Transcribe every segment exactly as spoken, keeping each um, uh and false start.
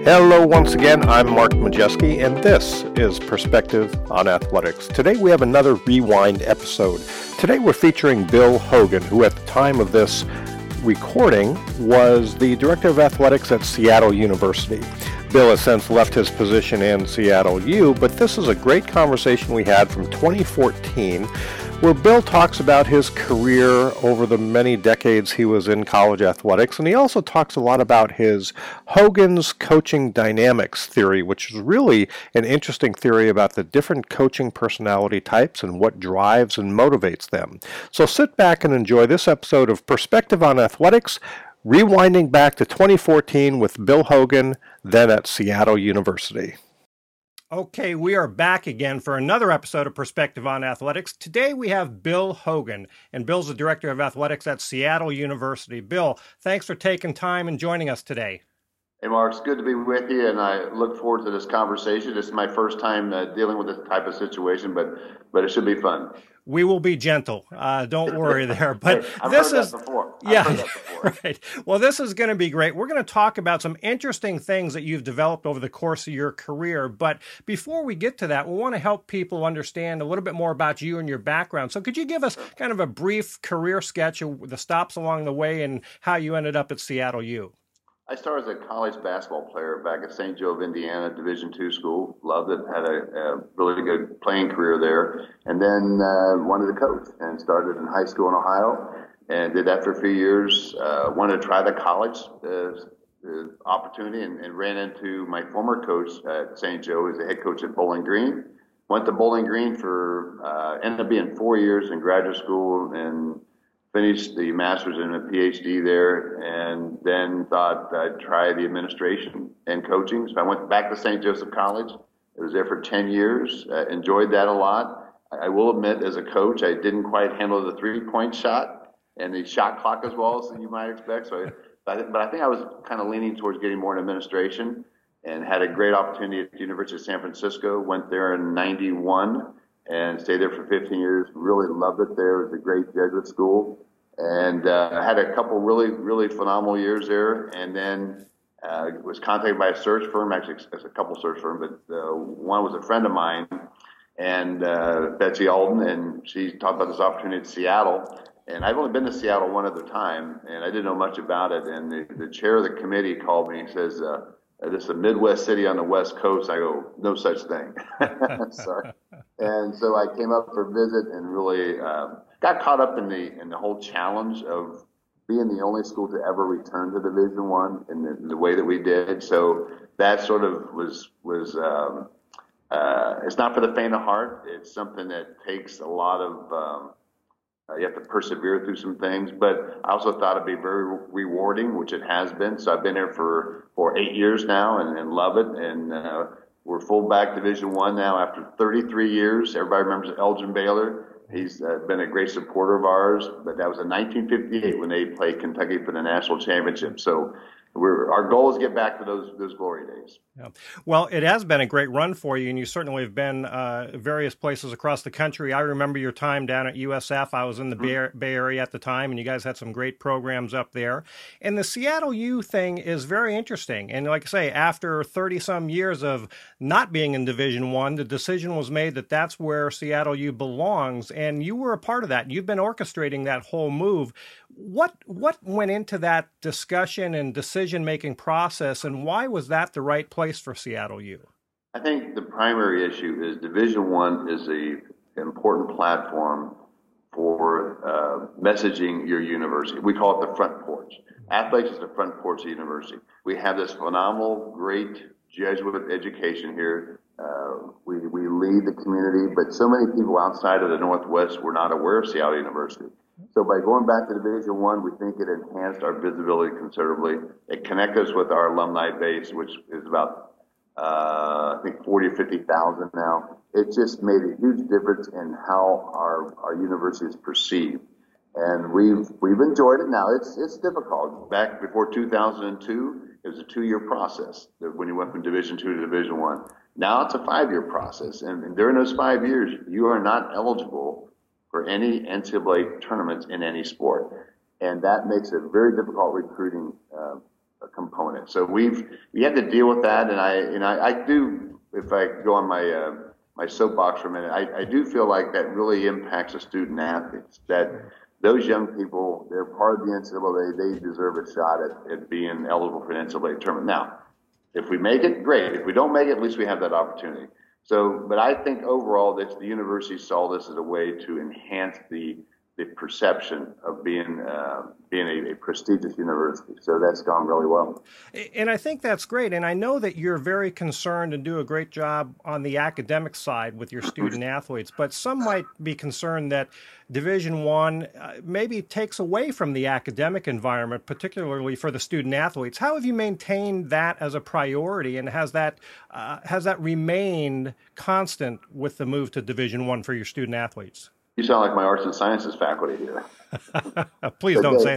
Hello once again, I'm Mark Majeski, and this is Perspective on Athletics. Today we have another Rewind episode. Today we're featuring Bill Hogan, who at the time of this recording was the Director of Athletics at Seattle University. Bill has since left his position in Seattle U, but this is a great conversation we had from twenty fourteen where Bill talks about his career over the many decades he was in college athletics, and he also talks a lot about his Hogan's coaching dynamics theory, which is really an interesting theory about the different coaching personality types and what drives and motivates them. So sit back and enjoy this episode of Perspective on Athletics, rewinding back to twenty fourteen with Bill Hogan, then at Seattle University. Okay, we are back again for another episode of Perspective on Athletics. Today we have Bill Hogan, and Bill's the Director of Athletics at Seattle University. Bill, thanks for taking time and joining us today. Hey, Mark, it's good to be with you, and I look forward to this conversation. This is my first time uh, dealing with this type of situation, but but it should be fun. We will be gentle. Uh, don't worry there. But hey, I've this heard is that before. I've yeah, heard that before. Right. Well, this is going to be great. We're going to talk about some interesting things that you've developed over the course of your career. But before we get to that, we want to help people understand a little bit more about you and your background. So, could you give us kind of a brief career sketch of the stops along the way and how you ended up at Seattle U? I started as a college basketball player back at Saint Joe of Indiana, Division two school. Loved it. Had a, a really good playing career there. And then uh, wanted to coach and started in high school in Ohio and did that for a few years. Uh, wanted to try the college uh, uh, opportunity and, and ran into my former coach at Saint Joe as a head coach at Bowling Green. Went to Bowling Green for, uh, ended up being four years in graduate school and finished the master's and a PhD there, and then thought I'd try the administration and coaching. So I went back to Saint Joseph College. I was there for ten years. Uh, enjoyed that a lot. I will admit, as a coach, I didn't quite handle the three-point shot and the shot clock as well as you might expect. So, I, but I think I was kind of leaning towards getting more in administration, and had a great opportunity at the University of San Francisco. Went there in ninety-one. And stayed there for fifteen years. Really loved it there. It was a great Jesuit school. And uh, had a couple really, really phenomenal years there. And then uh, was contacted by a search firm, actually a couple search firms, but uh, one was a friend of mine, and uh, Betsy Alden, and she talked about this opportunity in Seattle. And I've only been to Seattle one other time, and I didn't know much about it. And the, the chair of the committee called me and says, uh, this is a Midwest city on the West Coast. I go, no such thing. Sorry. And so I came up for a visit and really um, got caught up in the in the whole challenge of being the only school to ever return to Division One in the, the way that we did. So that sort of was was um, uh, it's not for the faint of heart. It's something that takes a lot of um, Uh, you have to persevere through some things, but I also thought it'd be very rewarding, which it has been. So I've been here for, for eight years now and, and love it. And uh, we're full back Division One now after thirty-three years. Everybody remembers Elgin Baylor. He's uh, been a great supporter of ours, but that was in nineteen fifty-eight when they played Kentucky for the national championship. So we're, our goal is to get back to those those glory days. Yeah. Well, it has been a great run for you, and you certainly have been uh, various places across the country. I remember your time down at U S F. I was in the mm-hmm. Bay, Bay Area at the time, and you guys had some great programs up there. And the Seattle U thing is very interesting. And like I say, after thirty-some years of not being in Division One, the decision was made that that's where Seattle U belongs, and you were a part of that. You've been orchestrating that whole move. What what went into that discussion and decision-making process, and why was that the right place for Seattle U? I think the primary issue is Division One is a important platform for uh, messaging your university. We call it the front porch. Athletics is the front porch of the university. We have this phenomenal, great Jesuit education here. Uh, we, we lead the community, but so many people outside of the Northwest were not aware of Seattle University. So by going back to Division One, we think it enhanced our visibility considerably. It connected us with our alumni base, which is about, uh, I think, forty or fifty thousand now. It just made a huge difference in how our, our university is perceived. And we've we've enjoyed it now. It's it's difficult. Back before two thousand two, it was a two-year process when you went from Division Two to Division One. Now it's a five-year process, and, and during those five years, you are not eligible for any N C double A tournaments in any sport. And that makes it very difficult recruiting uh, component. So we've we had to deal with that, and I and I, I do. If I go on my uh, my soapbox for a minute, I, I do feel like that really impacts the student athletes. That those young people, they're part of the N C double A. They deserve a shot at, at being eligible for an N C double A tournament. Now, if we make it, great. If we don't make it, at least we have that opportunity. So, but I think overall that the university saw this as a way to enhance the the perception of being uh, being a, a prestigious university. So that's gone really well. And I think that's great. And I know that you're very concerned and do a great job on the academic side with your student athletes, but some might be concerned that Division One uh, maybe takes away from the academic environment, particularly for the student athletes. How have you maintained that as a priority, and has that uh, has that remained constant with the move to Division One for your student athletes? You sound like my arts and sciences faculty here. Please don't they, say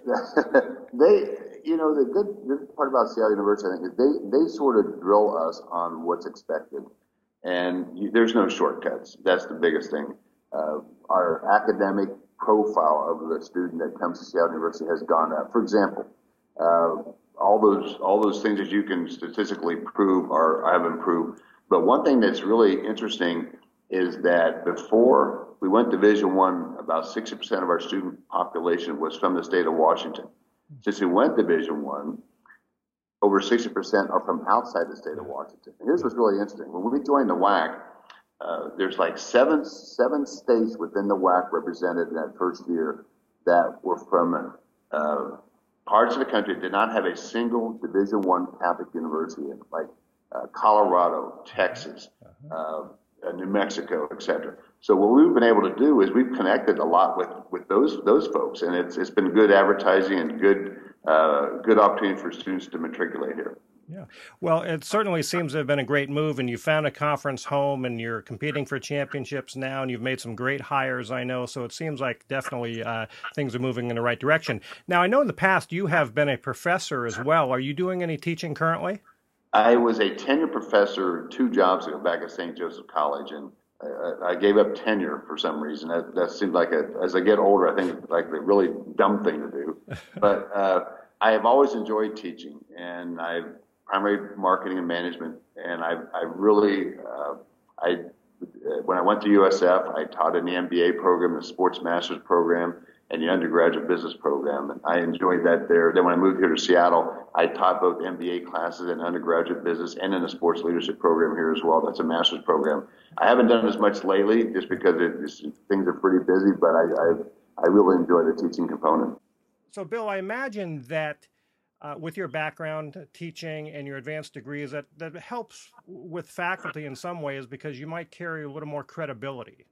that. They, you know, the good, good part about Seattle University, I think, is they, they sort of drill us on what's expected. And you, there's no shortcuts. That's the biggest thing. Uh, our academic profile of the student that comes to Seattle University has gone up. For example, uh, all those all those things that you can statistically prove are have improved. But one thing that's really interesting is that before we went Division One, about sixty percent of our student population was from the state of Washington. Since we went Division One, over sixty percent are from outside the state of Washington. And here's what's really interesting. When we joined the W A C, uh, there's like seven seven states within the W A C represented in that first year that were from uh, parts of the country that did not have a single Division One Catholic university in, like uh, Colorado, Texas, uh, Uh, New Mexico, et cetera. So what we've been able to do is we've connected a lot with, with those those folks, and it's it's been good advertising and good uh, good opportunity for students to matriculate here. Yeah, well, it certainly seems to have been a great move, and you found a conference home, and you're competing for championships now, and you've made some great hires, I know. So it seems like definitely uh, things are moving in the right direction. Now, I know in the past you have been a professor as well. Are you doing any teaching currently? I was a tenured professor two jobs ago back at Saint Joseph College, and I, I gave up tenure for some reason. That, that seemed like, a, as I get older, I think it's like a really dumb thing to do. But uh, I have always enjoyed teaching, and I've primary marketing and management, and I, I really, uh, I when I went to U S F, I taught in the M B A program, the Sports Masters program, and the undergraduate business program, and I enjoyed that there. Then when I moved here to Seattle, I taught both M B A classes and undergraduate business and in the sports leadership program here as well. That's a master's program. I haven't done as much lately just because it, it's, things are pretty busy, but I, I, I really enjoy the teaching component. So, Bill, I imagine that uh, with your background teaching and your advanced degrees, that, that helps with faculty in some ways because you might carry a little more credibility.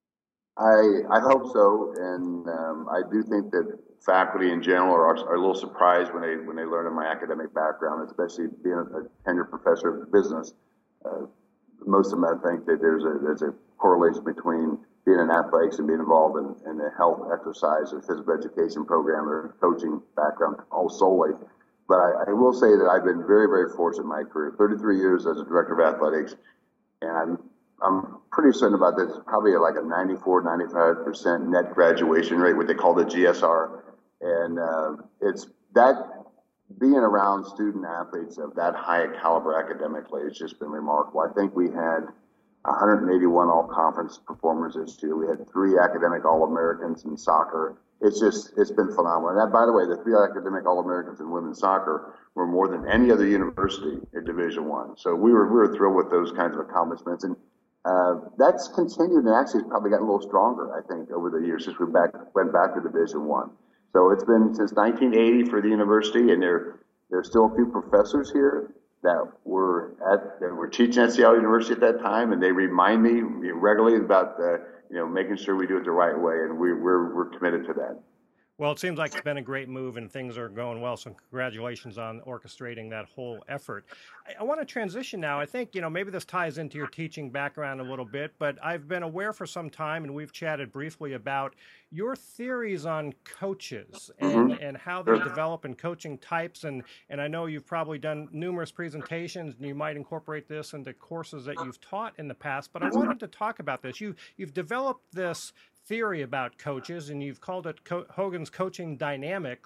I, I hope so, and um, I do think that faculty in general are, are a little surprised when they when they learn of my academic background, especially being a, a tenured professor of business. Uh, most of them, I think that there's a there's a correlation between being in athletics and being involved in, in the health, exercise, or physical education program or coaching background, all solely. But I, I will say that I've been very, very fortunate in my career. thirty-three years as a director of athletics, and I'm I'm pretty certain about this. It's probably like a ninety-four, ninety-five percent net graduation rate, what they call the G S R. And uh, it's that being around student athletes of that high caliber academically, it's just been remarkable. I think we had one hundred eighty-one all-conference performers this year. We had three academic All-Americans in soccer. It's just, it's been phenomenal. And that, by the way, the three academic All-Americans in women's soccer were more than any other university in Division One. So we were, we were thrilled with those kinds of accomplishments. And Uh, that's continued and actually it's probably gotten a little stronger, I think, over the years since we back, went back to Division One. So it's been since nineteen eighty for the university, and there there's still a few professors here that were at that were teaching at Seattle University at that time, and they remind me regularly about the, you know, making sure we do it the right way, and we, we're we're committed to that. Well, it seems like it's been a great move and things are going well, so congratulations on orchestrating that whole effort. I, I want to transition now. I think, you know, maybe this ties into your teaching background a little bit, but I've been aware for some time, and we've chatted briefly about your theories on coaches and, Mm-hmm. and how they develop and coaching types. And, and I know you've probably done numerous presentations, and you might incorporate this into courses that you've taught in the past, but I wanted to talk about this. You, you've developed this theory about coaches, and you've called it Co- Hogan's Coaching Dynamics.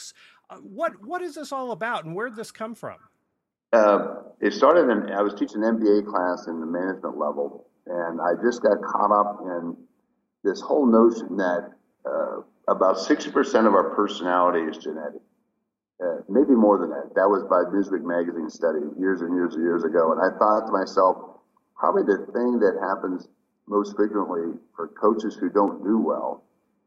Uh, what what is this all about, and where did this come from? Uh, it started in, I was teaching an M B A class in the management level, and I just got caught up in this whole notion that uh, about sixty percent of our personality is genetic. Uh, maybe more than that. That was by Newsweek magazine study years and years and years ago. And I thought to myself, probably the thing that happens most frequently for coaches who don't do well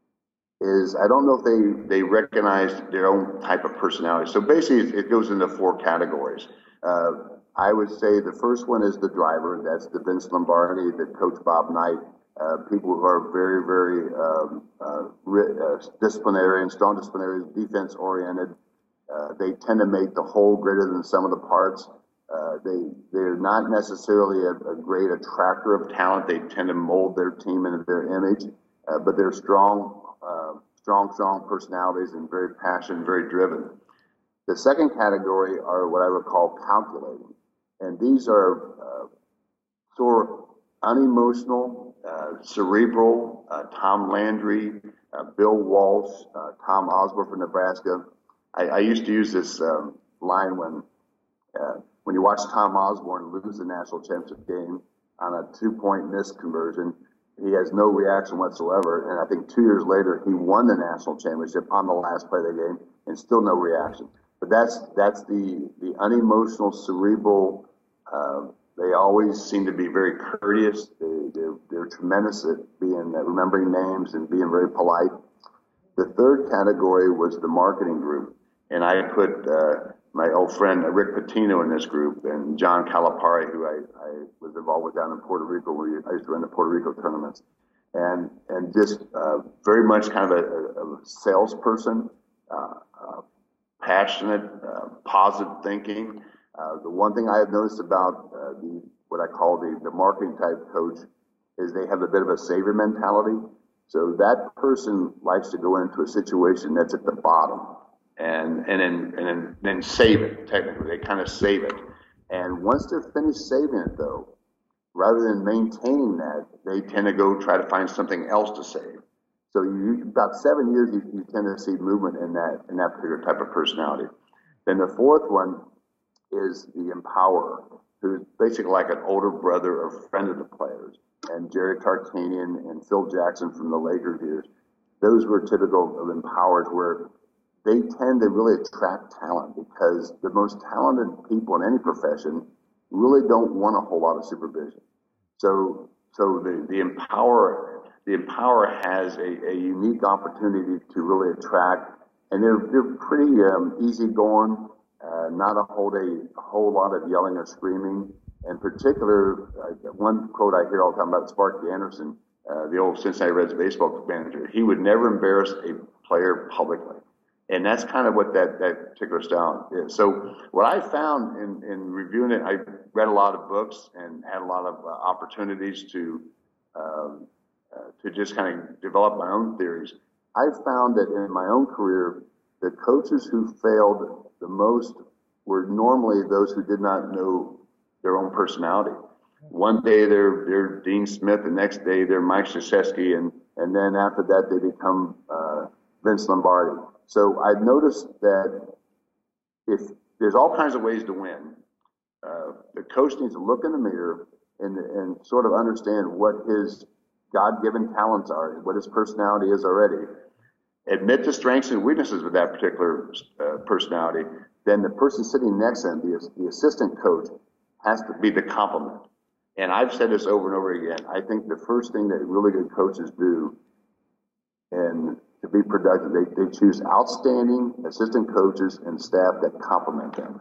is I don't know if they, they recognize their own type of personality. So basically, it goes into four categories. Uh, I would say the first one is the driver. That's the Vince Lombardi, the Coach Bob Knight, uh, people who are very, very um, uh, uh, disciplinarian, strong disciplinarians, defense-oriented. Uh, they tend to make the whole greater than the sum of the parts. Uh, they, they're not necessarily a, a great attractor of talent. They tend to mold their team into their image, uh, but they're strong, uh, strong, strong personalities and very passionate, very driven. The second category are what I would call calculating. And these are uh, sort of unemotional, uh, cerebral, uh, Tom Landry, uh, Bill Walsh, uh, Tom Osborne from Nebraska. I, I used to use this um, line when uh, when you watch Tom Osborne lose the national championship game on a two-point missed conversion. He has no reaction whatsoever, and I think two years later he won the national championship on the last play of the game, and still no reaction. But that's that's the the unemotional, cerebral. Uh, they always seem to be very courteous. They they're, they're tremendous at being uh, remembering names and being very polite. The third category was the marketing group. And I put uh, my old friend uh, Rick Pitino in this group, and John Calipari, who I, I was involved with down in Puerto Rico, where I used to run the Puerto Rico tournaments, and and just uh, very much kind of a, a, a salesperson, uh, uh, passionate, uh, positive thinking. Uh, the one thing I have noticed about uh, the what I call the, the marketing type coach is they have a bit of a savior mentality. So that person likes to go into a situation that's at the bottom and and then and then, then save it. Technically, they kind of save it. And once they're finished saving it, though, rather than maintaining that, they tend to go try to find something else to save. So you, about seven years, you, you tend to see movement in that in that particular type of personality. Then the fourth one is the empowerer, who's basically like an older brother or friend of the players. And Jerry Tarkanian and Phil Jackson from the Lakers years, those were typical of empowerers, where they tend to really attract talent because the most talented people in any profession really don't want a whole lot of supervision. So, so the, the empower, the empower has a, a unique opportunity to really attract, and they're they're pretty um, easygoing, uh, not a whole day, a whole lot of yelling or screaming. In particular, uh, one quote I hear all the time about Sparky Anderson, uh, the old Cincinnati Reds baseball manager. He would never embarrass a player publicly. And that's kind of what that, that particular style is. So what I found in, in reviewing it, I read a lot of books and had a lot of uh, opportunities to um, uh, to just kind of develop my own theories. I found that in my own career, the coaches who failed the most were normally those who did not know their own personality. One day they're they're Dean Smith, the next day they're Mike Krzyzewski, and and then after that they become uh, Vince Lombardi. So I've noticed that if there's all kinds of ways to win, uh, the coach needs to look in the mirror and and sort of understand what his God-given talents are, what his personality is already. Admit the strengths and weaknesses of that particular uh, personality. Then the person sitting next to him, the, the assistant coach, has to be the complement. And I've said this over and over again. I think the first thing that really good coaches do, and to be productive, they, they choose outstanding assistant coaches and staff that complement them.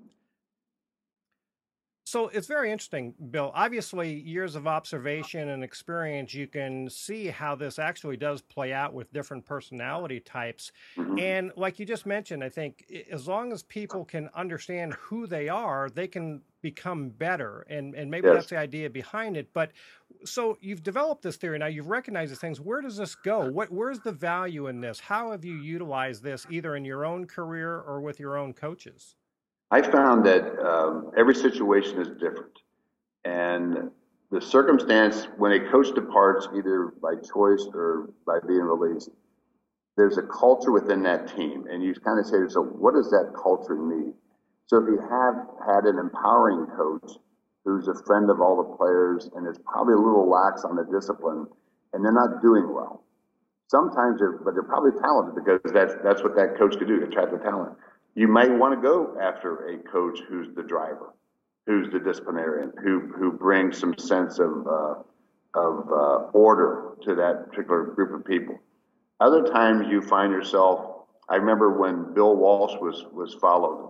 So it's very interesting, Bill. Obviously, years of observation and experience, you can see how this actually does play out with different personality types. Mm-hmm. And like you just mentioned, I think as long as people can understand who they are, they can become better. And, and maybe yes. that's the idea behind it. But so you've developed this theory. Now you've recognized these things. Where does this go? What, where's the value in this? How have you utilized this either in your own career or with your own coaches? I found that um, every situation is different. And the circumstance, when a coach departs either by choice or by being released, there's a culture within that team, and you kind of say, so what does that culture need? So if you have had an empowering coach who's a friend of all the players and is probably a little lax on the discipline, and they're not doing well, sometimes they're, but they're probably talented because that's that's what that coach could do, attract the talent. You might want to go after a coach who's the driver, who's the disciplinarian, who who brings some sense of uh, of uh, order to that particular group of people. Other times you find yourself. I remember when Bill Walsh was was followed.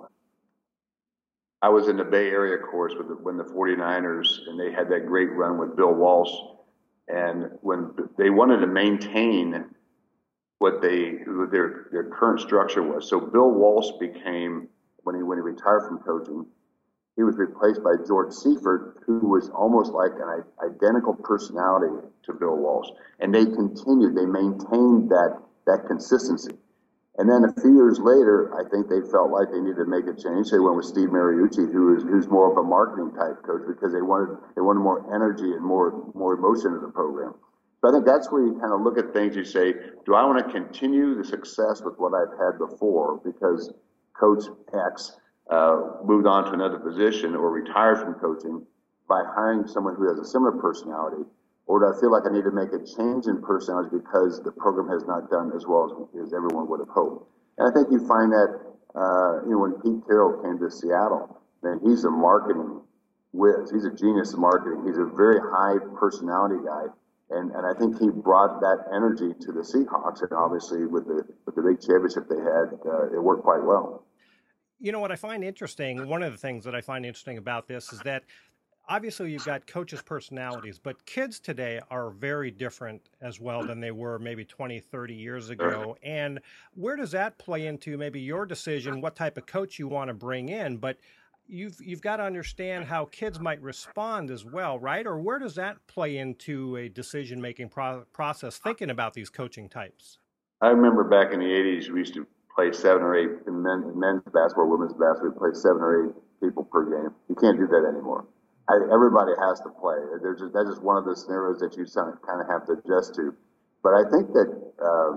I was in the Bay Area course with the, when the 49ers, and they had that great run with Bill Walsh. And when they wanted to maintain what they what their their current structure was, so Bill Walsh became when he when he retired from coaching, he was replaced by George Seifert, who was almost like an identical personality to Bill Walsh. And they continued, they maintained that that consistency. And then a few years later, I think they felt like they needed to make a change. They went with Steve Mariucci, who is who's more of a marketing type coach, because they wanted they wanted more energy and more more emotion in the program. So I think that's where you kind of look at things. You say, do I want to continue the success with what I've had before because Coach X uh, moved on to another position or retired from coaching, by hiring someone who has a similar personality? Or do I feel like I need to make a change in personality because the program has not done as well as, as everyone would have hoped? And I think you find that, uh, you know, when Pete Carroll came to Seattle, man, he's a marketing whiz. He's a genius of marketing. He's a very high personality guy. And, and I think he brought that energy to the Seahawks. And obviously with the, with the big championship they had, uh, it worked quite well. You know, what I find interesting, one of the things that I find interesting about this is that obviously you've got coaches' personalities, but kids today are very different as well than they were maybe twenty, thirty years ago. And where does that play into maybe your decision, what type of coach you want to bring in? But you've you've got to understand how kids might respond as well, right? Or where does that play into a decision-making pro- process, thinking about these coaching types? I remember back in the eighties, we used to play seven or eight in men, men's basketball, women's basketball, we play seven or eight people per game. You can't do that anymore. I, everybody has to play. There's just, that's just one of the scenarios that you kind of have to adjust to. But I think that uh,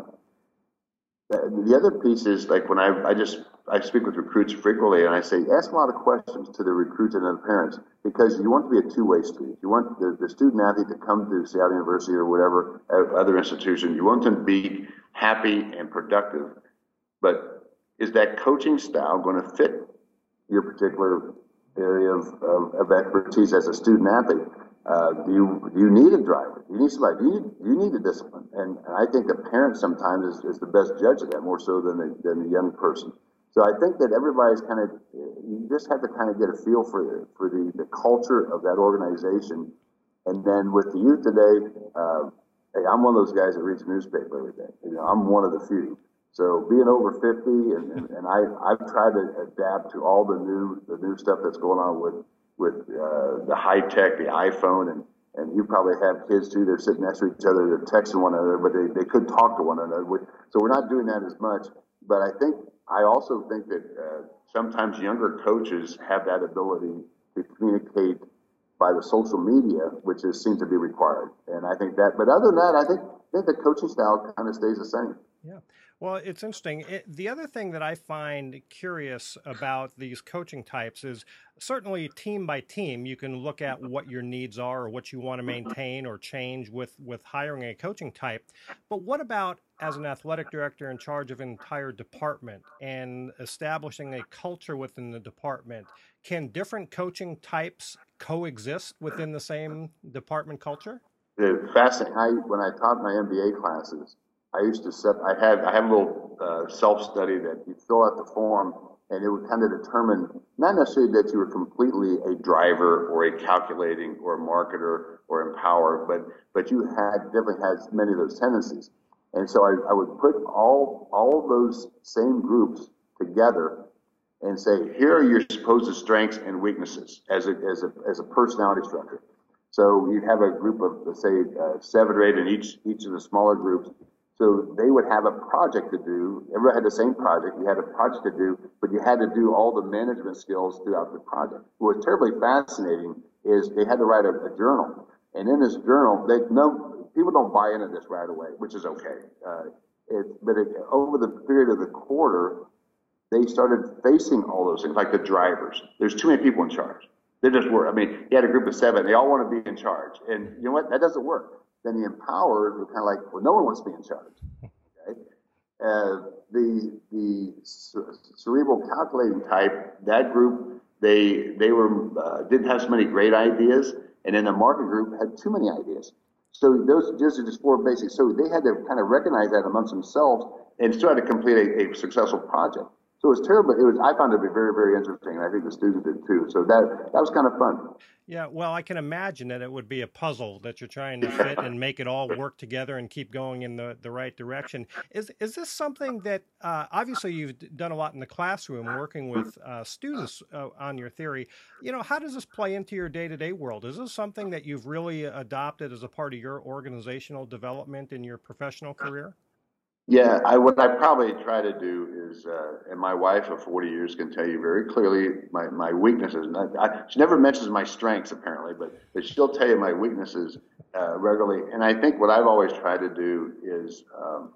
the other piece is, like, when I, I just I speak with recruits frequently, and I say, ask a lot of questions to the recruits and the parents, because you want to be a two-way street. You want the, the student athlete to come to Seattle University or whatever other institution. You want them to be happy and productive. But is that coaching style going to fit your particular area of, of, of expertise as a student athlete? Uh, do you do you need a driver? Do you need somebody? Do you need, do you need a discipline? And, and I think the parent sometimes is, is the best judge of that, more so than the, than the young person. So I think that everybody's kind of, you just have to kind of get a feel for the, for the, the culture of that organization. And then with the youth today, uh, hey, I'm one of those guys that reads the newspaper every day. You know, I'm one of the few. So being over fifty, and, and, and I, I've tried to adapt to all the new the new stuff that's going on with with uh, the high tech, the iPhone, and, and you probably have kids too. They're sitting next to each other, they're texting one another, but they, they could talk to one another. So we're not doing that as much. But I think I also think that uh, sometimes younger coaches have that ability to communicate by the social media, which is seems to be required. And I think that. But other than that, I think I think the coaching style kind of stays the same. Yeah. Well, it's interesting. It, the other thing that I find curious about these coaching types is certainly team by team, you can look at what your needs are or what you want to maintain or change with, with hiring a coaching type. But what about as an athletic director in charge of an entire department and establishing a culture within the department? Can different coaching types coexist within the same department culture? It's fascinating. I, when I taught my M B A classes, I used to set, I had, I have a little uh, self-study that you fill out the form, and it would kind of determine, not necessarily that you were completely a driver or a calculating or a marketer or empower, but, but you had, definitely had many of those tendencies. And so I, I would put all, all of those same groups together and say, here are your supposed strengths and weaknesses as a, as a, as a personality structure. So you'd have a group of, let's say, uh, seven or eight in each, each of the smaller groups. So they would have a project to do. Everybody had the same project. You had a project to do, but you had to do all the management skills throughout the project. What was terribly fascinating is they had to write a, a journal. And in this journal, they no people don't buy into this right away, which is okay. Uh, it, but it, over the period of the quarter, they started facing all those things, like the drivers. There's too many people in charge. They just were. I mean, you had a group of seven. They all want to be in charge. And you know what? That doesn't work. Then the empowered were kind of like, well, no one wants to be in charge. Okay? Uh, the the cerebral calculating type, that group, they they were uh, didn't have so many great ideas. And then the market group had too many ideas. So those, those are just four basics. So they had to kind of recognize that amongst themselves and still had to complete a, a successful project. So it was terrible. It was, I found it to be very, very interesting. And I think the students did too. So that, that was kind of fun. Yeah, well, I can imagine that it would be a puzzle that you're trying to fit and make it all work together and keep going in the, the right direction. Is is this something that, uh, obviously you've done a lot in the classroom working with uh, students uh, on your theory. You know, how does this play into your day-to-day world? Is this something that you've really adopted as a part of your organizational development in your professional career? Yeah, I, what I probably try to do is, uh, and my wife of forty years can tell you very clearly my, my weaknesses. Not, I, she never mentions my strengths apparently, but, but she'll tell you my weaknesses uh, regularly. And I think what I've always tried to do is, um,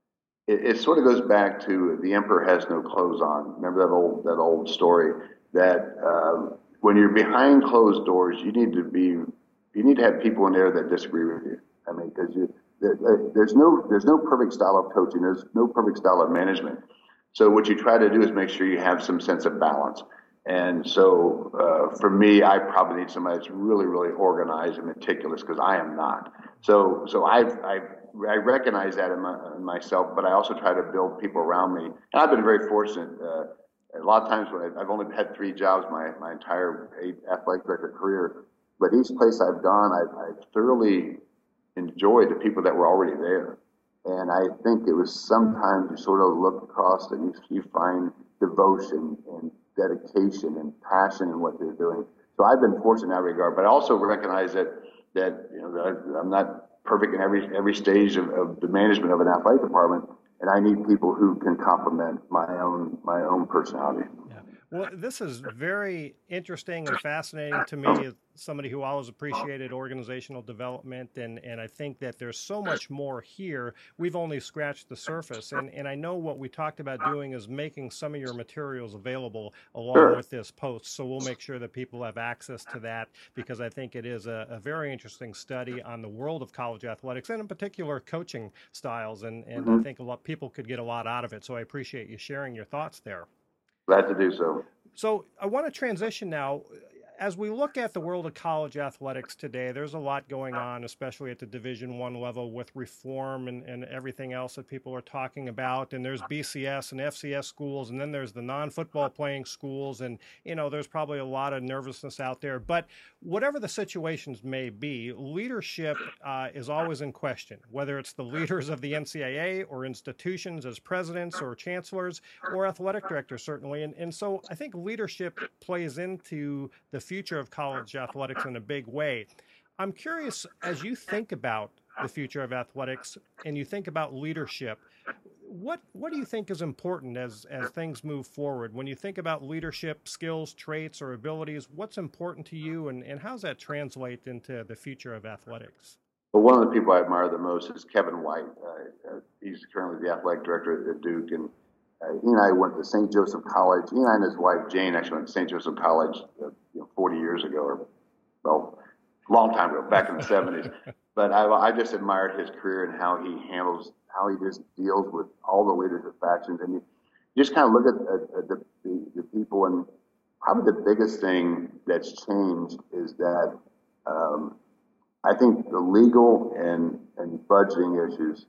it, it sort of goes back to the emperor has no clothes on. Remember that old that old story that um, when you're behind closed doors, you need to be, you need to have people in there that disagree with you. I mean, because you. There's no there's no perfect style of coaching. There's no perfect style of management. So what you try to do is make sure you have some sense of balance. And so uh, for me, I probably need somebody that's really really organized and meticulous because I am not. So so I've, I've I recognize that in, my, in myself, but I also try to build people around me. And I've been very fortunate. Uh, a lot of times when I, I've only had three jobs my my entire athletic director career, but each place I've gone, I've, I've thoroughly enjoyed the people that were already there. And I think it was sometimes you sort of look across and you, you find devotion and dedication and passion in what they're doing. So I've been fortunate in that regard, but I also recognize that, that you know, that I'm not perfect in every, every stage of, of the management of an athletic department. And I need people who can complement my own, my own personality. Yeah. Well, this is very interesting and fascinating to me as somebody who always appreciated organizational development, and, and I think that there's so much more here. We've only scratched the surface, and, and I know what we talked about doing is making some of your materials available along Sure. with this post, so we'll make sure that people have access to that, because I think it is a, a very interesting study on the world of college athletics, and in particular coaching styles, and, and mm-hmm. I think a lot people could get a lot out of it, so I appreciate you sharing your thoughts there. Glad to do so. So I want to transition now. As we look at the world of college athletics today, there's a lot going on, especially at the Division One level with reform and, and everything else that people are talking about. And there's B C S and F C S schools, and then there's the non-football playing schools. And, you know, there's probably a lot of nervousness out there. But whatever the situations may be, leadership uh, is always in question, whether it's the leaders of the N C double A or institutions as presidents or chancellors or athletic directors, certainly. And, and so I think leadership plays into the future of college athletics in a big way. I'm curious, as you think about the future of athletics and you think about leadership, what what do you think is important as, as things move forward? When you think about leadership skills, traits, or abilities, what's important to you, and, and how does that translate into the future of athletics? Well, one of the people I admire the most is Kevin White. Uh, uh, he's currently the athletic director at Duke, and Uh, he and I went to Saint Joseph College. He and I and his wife, Jane, actually went to Saint Joseph College uh, you know, forty years ago, or, well, a long time ago, back in the seventies. But I, I just admired his career and how he handles, how he just deals with all the leadership factions. And you, you just kind of look at, at, at the, the, the people, and probably the biggest thing that's changed is that um, I think the legal and, and budgeting issues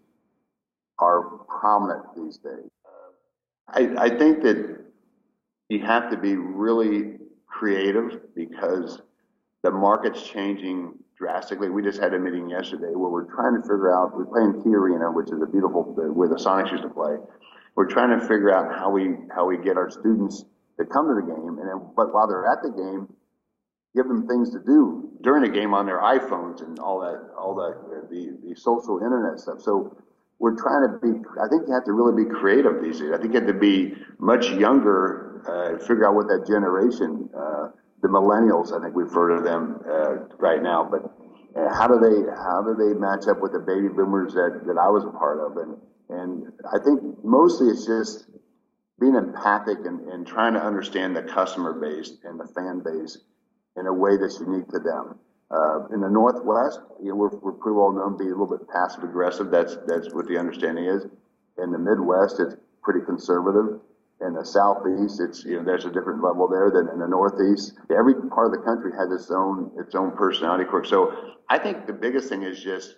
are prominent these days. I, I think that you have to be really creative because the market's changing drastically. We just had a meeting yesterday where we're trying to figure out, we play in Key Arena, which is a beautiful, where the Sonics used to play. We're trying to figure out how we how we get our students to come to the game, and then, but while they're at the game, give them things to do during the game on their iPhones and all that, all that, the, the social internet stuff. So we're trying to be, I think you have to really be creative these days. I think you have to be much younger, uh, figure out what that generation, uh, the millennials, I think we've heard of them uh, right now, but And how do they how do they match up with the baby boomers that, that I was a part of? And and I think mostly it's just being empathic and, and trying to understand the customer base and the fan base in a way that's unique to them. Uh, in the Northwest, you know, we're, we're pretty well known to be a little bit passive aggressive. That's that's what the understanding is. In the Midwest, it's pretty conservative. In the Southeast, it's you know there's a different level there than in the Northeast. Every part of the country has its own its own personality quirk. So I think the biggest thing is just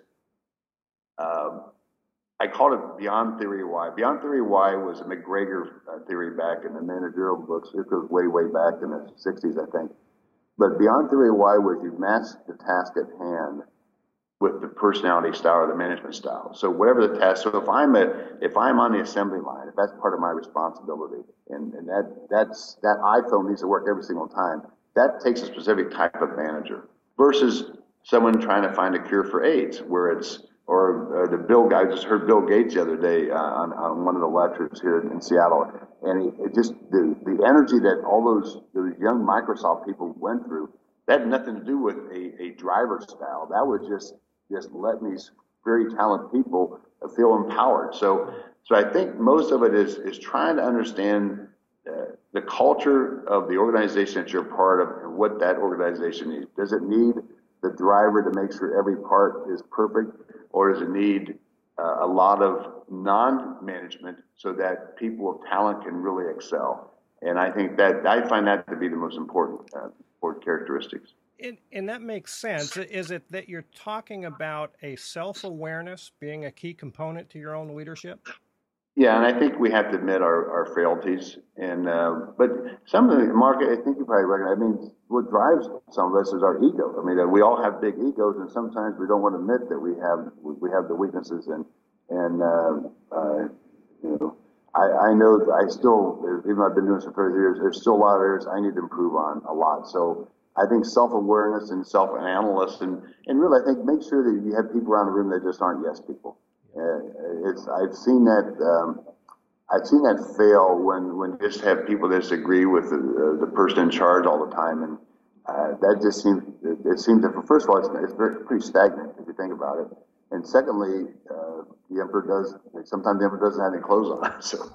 um, I called it Beyond Theory Why. Beyond Theory Why was a McGregor uh, theory back in the managerial books. It goes way way back in the sixties, I think. But Beyond Theory Why was you match the task at hand with the personality style or the management style. So whatever the task, so if I'm a, if I'm on the assembly line, if that's part of my responsibility, and, and that that's that iPhone needs to work every single time, that takes a specific type of manager versus someone trying to find a cure for AIDS, where it's or uh, the Bill guy. I just heard Bill Gates the other day uh, on, on one of the lectures here in Seattle, and he, it just the the energy that all those those young Microsoft people went through, that had nothing to do with a, a driver style. That was just just letting these very talented people feel empowered. So, so I think most of it is is trying to understand uh, the culture of the organization that you're part of and what that organization needs. Does it need the driver to make sure every part is perfect, or does it need uh, a lot of non-management so that people of talent can really excel? And I think that I find that to be the most important uh, important characteristics. And, and that makes sense. Is it that you're talking about a self-awareness being a key component to your own leadership? Yeah, and I think we have to admit our, our frailties. And uh, but some of the market, I think you probably recognize. I mean, what drives some of us is our ego. I mean, uh, we all have big egos, and sometimes we don't want to admit that we have we have the weaknesses. And and uh, uh, you know, I, I know that I still, even though I've been doing this for thirty years, there's still a lot of areas I need to improve on a lot. So I think self-awareness and self-analysis, and, and really I think make sure that you have people around the room that just aren't yes people. Uh, it's I've seen that um, I've seen that fail when, when you just have people that disagree with the, uh, the person in charge all the time, and uh, that just seems it, it seems that first of all it's, it's very, pretty stagnant if you think about it, and secondly uh, the emperor does sometimes the emperor doesn't have any clothes on. So.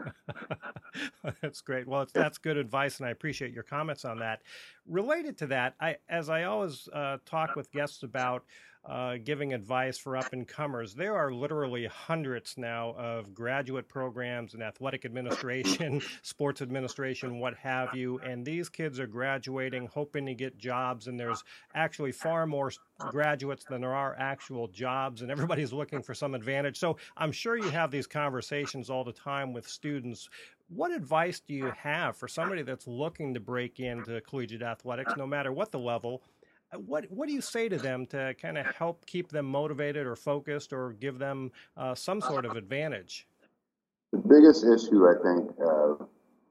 That's great. Well, it's, that's good advice, and I appreciate your comments on that. Related to that, I, as I always uh, talk with guests about uh, giving advice for up-and-comers, there are literally hundreds now of graduate programs in athletic administration, sports administration, what have you, and these kids are graduating, hoping to get jobs, and there's actually far more graduates than there are actual jobs, and everybody's looking for some advantage. So I'm sure you have these conversations all the time with students. What advice do you have for somebody that's looking to break into collegiate athletics, no matter what the level? What what do you say to them to kind of help keep them motivated or focused or give them uh, some sort of advantage? The biggest issue, I think, uh,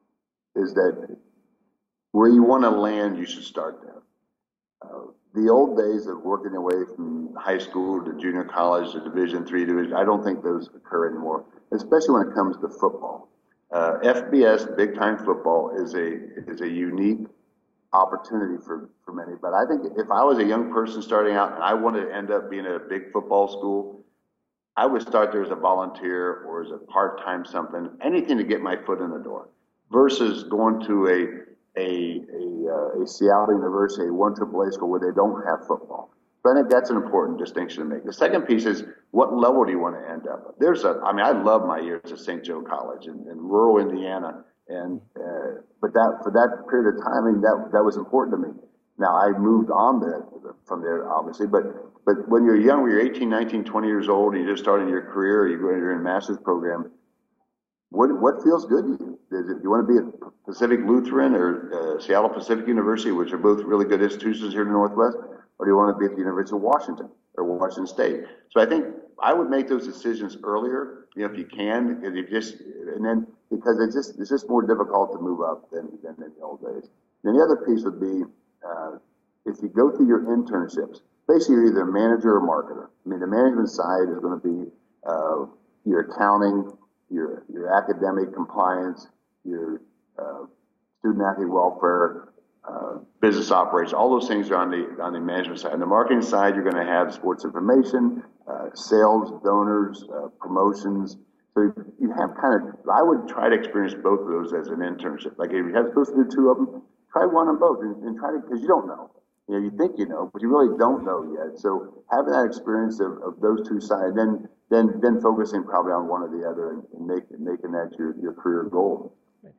is that where you want to land, you should start there. Uh, the old days of working your way from high school to junior college to Division three, division, I don't think those occur anymore, especially when it comes to football. Uh, F B S, big time football, is a is a unique opportunity for, for many. But I think if I was a young person starting out and I wanted to end up being at a big football school, I would start there as a volunteer or as a part-time something, anything to get my foot in the door, versus going to a a a, uh, a Seattle University, one triple A school where they don't have football. So I think that's an important distinction to make. The second piece is, what level do you want to end up? There's a, I mean, I love my years at Saint Joe College in, in rural Indiana, and uh, but that for that period of time, I mean, that that was important to me. Now I moved on there, from there, obviously, but but when you're young, when you're eighteen, nineteen, twenty years old, and you're just starting your career, you're going, you're in a master's program. What what feels good to you? Is it, you want to be at Pacific Lutheran or uh, Seattle Pacific University, which are both really good institutions here in the Northwest? Or do you want to be at the University of Washington or Washington State? So I think I would make those decisions earlier, you know, if you can, if you just, and then because it's just it's just more difficult to move up than than in the old days. And the other piece would be uh, if you go through your internships, basically you're either a manager or marketer. I mean, the management side is going to be uh, your accounting, your your academic compliance, your uh, student athlete welfare, uh, business operations. All those things are on the on the management side. On the marketing side, you're going to have sports information, uh, sales, donors, uh, promotions. So you have kind of, I would try to experience both of those as an internship. Like if you have supposed to do two of them, try one of both and, and try to, because you don't know. You know, you think you know, but you really don't know yet. So having that experience of, of those two sides, then then then focusing probably on one or the other and, and make, making that your, your career goal.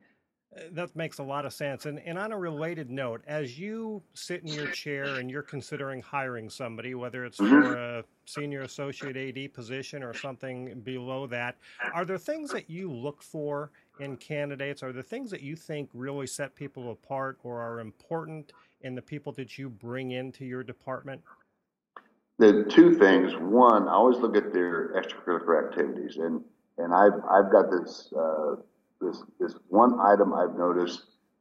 That makes a lot of sense. And, and on a related note, as you sit in your chair and you're considering hiring somebody, whether it's for a senior associate A D position or something below that, are there things that you look for in candidates? Are there things that you think really set people apart or are important in the people that you bring into your department? The two things. One, I always look at their extracurricular activities. And, and I've, I've got this... Uh, This, this one item I've noticed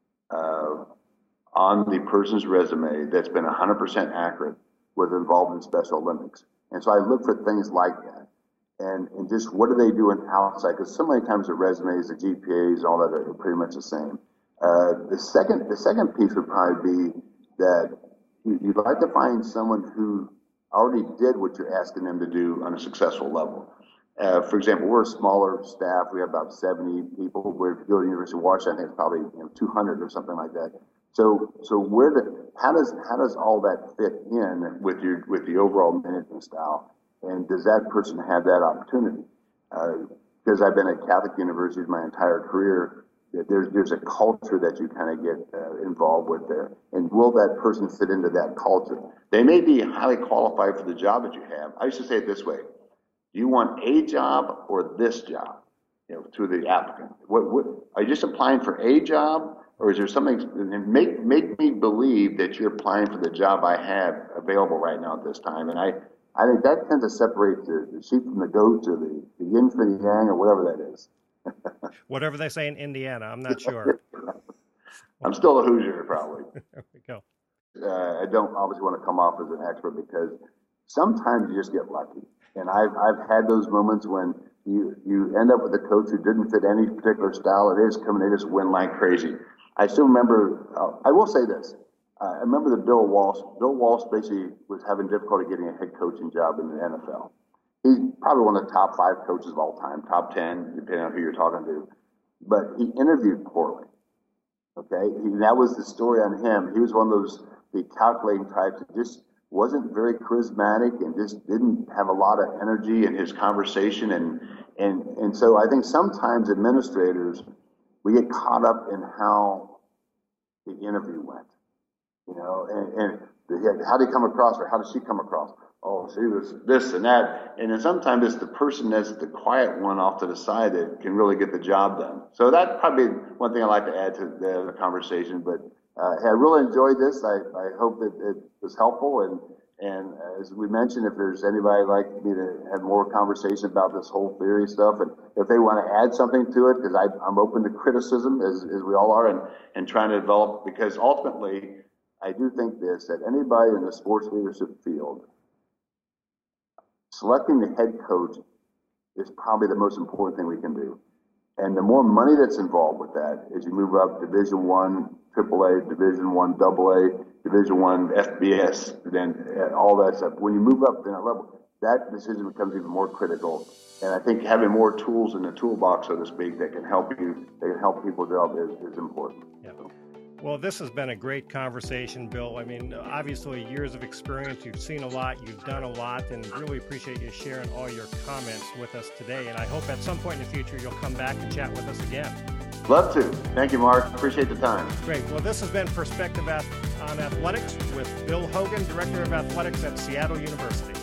uh, on the person's resume that's been one hundred percent accurate was involved in Special Olympics. And so I look for things like that. And, and just what are they doing outside? Because so many times the resumes, the G P As, and all that are pretty much the same. Uh, the second the second piece would probably be that you, you'd like to find someone who already did what you're asking them to do on a successful level. Uh, for example, we're a smaller staff. We have about seventy people. Where if you go to the University of Washington, I think it's probably you know, two hundred or something like that. So, so where the, how does how does all that fit in with your with the overall management style? And does that person have that opportunity? Because uh, I've been at Catholic universities my entire career, there's there's a culture that you kind of get uh, involved with there. And will that person fit into that culture? They may be highly qualified for the job that you have. I used to say it this way. Do you want a job or this job? You know, to the applicant. What, what are you just applying for a job, or is there something? Make make me believe that you're applying for the job I have available right now at this time. And I, I think that tends to separate the, the sheep from the goat, or the, the yin from the yang, or whatever that is. Whatever they say in Indiana, I'm not sure. I'm still a Hoosier, probably. There we go. Uh, I don't obviously want to come off as an expert because sometimes you just get lucky. And I've, I've had those moments when you, you end up with a coach who didn't fit any particular style. They just come and they just win like crazy. I still remember, uh, I will say this. Uh, I remember that Bill Walsh, Bill Walsh basically was having difficulty getting a head coaching job in the N F L. He's probably one of the top five coaches of all time, top ten, depending on who you're talking to. But he interviewed poorly. Okay? He, that was the story on him. He was one of those the calculating types that just wasn't very charismatic and just didn't have a lot of energy in his conversation. And, and, and so I think sometimes administrators, we get caught up in how the interview went, you know, and, and the, how did he come across or how did she come across? Oh, she was this and that. And then sometimes it's the person that's the quiet one off to the side that can really get the job done. So that's probably one thing I'd like to add to the, the conversation. But Uh, I really enjoyed this. I, I hope that it was helpful. And, and as we mentioned, if there's anybody like me to have more conversation about this whole theory stuff, and if they want to add something to it, because I'm open to criticism, as, as we all are, and, and trying to develop, because ultimately, I do think this, that anybody in the sports leadership field, selecting the head coach is probably the most important thing we can do. And the more money that's involved with that, as you move up Division One, Triple A, Division One, Double A, Division One, F B S, then all that stuff. When you move up in that level, that decision becomes even more critical. And I think having more tools in the toolbox, so to speak, that can help you, that can help people develop is, is important. Yeah. Well, this has been a great conversation, Bill. I mean, obviously, years of experience. You've seen a lot. You've done a lot, and really appreciate you sharing all your comments with us today. And I hope at some point in the future you'll come back and chat with us again. Love to. Thank you, Mark. Appreciate the time. Great. Well, this has been Perspective on Athletics with Bill Hogan, Director of Athletics at Seattle University.